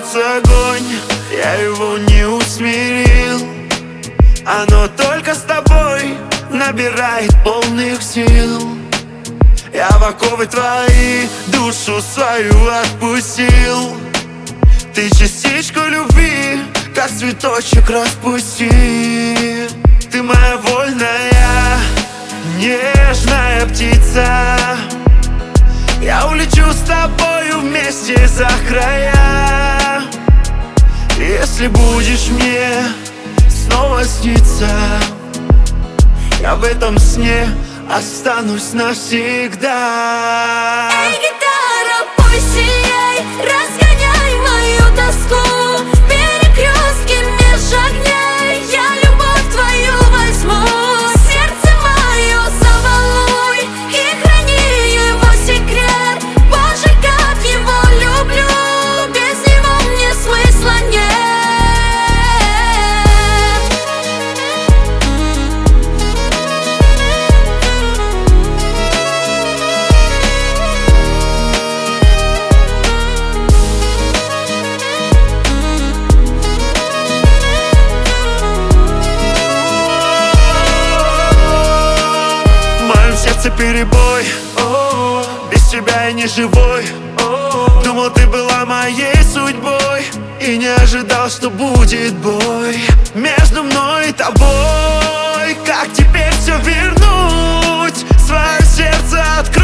сердце огонь, я его не усмирил. Оно только с тобой набирает полных сил. Я в оковы твои душу свою отпустил. Ты частичку любви, как цветочек распусти. Ты моя вольная, нежная птица. Я улечу с тобою вместе за края. Если будешь мне снова сниться, я в этом сне останусь навсегда. Эй, гитара, пой сияй, разгоняй мою тоску. В перекрестке меж огней я любовь твою возьму. Сердце мое заволнуй и храни его секрет. Боже, как его люблю, без него мне смысла нет. Перебой, без тебя я не живой. Думал, ты была моей судьбой и не ожидал, что будет бой между мной и тобой. Как теперь все вернуть? Свое сердце открыть.